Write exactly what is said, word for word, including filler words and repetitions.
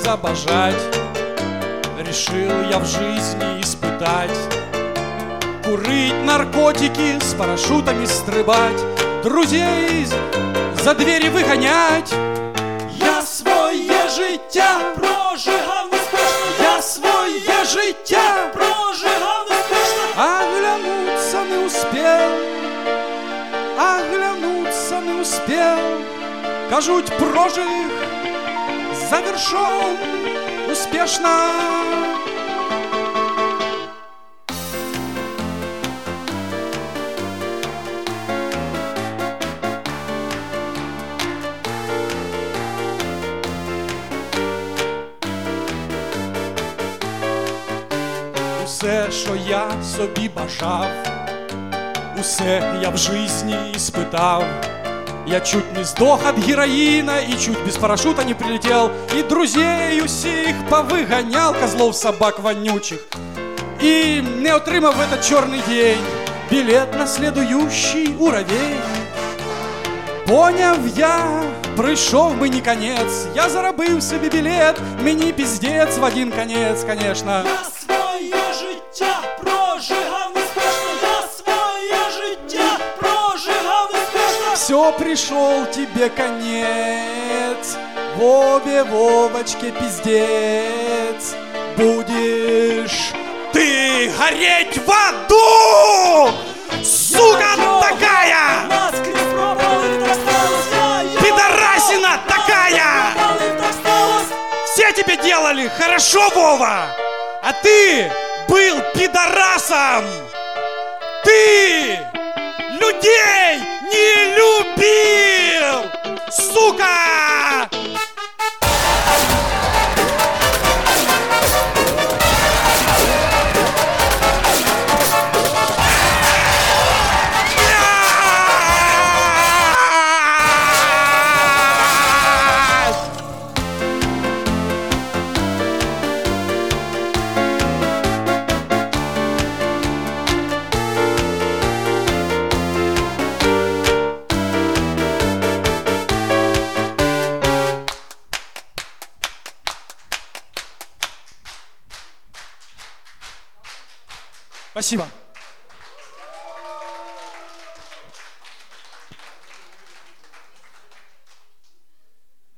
обожать. Решил я в жизни испытать, курить наркотики, с парашютами стрибать, друзей за двери выгонять. Я своє життя прожигав неспешно, я своє життя прожигав неспешно. Оглянуться не успел, оглянуться не успел. Кажуть, прожиг завершен успешно. Усе, що я собі бажав, усе я в житті испытав. Я чуть не сдох от героина и чуть без парашюта не прилетел, и друзей усіх повыгонял, козлов, собак вонючих, и не отримав в этот черный день билет на следующий уровень. Поняв я, прийшов мені конець, я заробив собі білет, мені піздець в один конець, конечно. Я своє життя прожигав неспешно, я своє життя прожигав неспешно. Все, пришел тебе конец, Вове, Вовочке, пиздец. Будешь ты гореть в аду, сука такая! Пидорасина такая! Все тебе делали хорошо, Вова, а ты был пидорасом! Ты людей не любил, сука! Спасибо.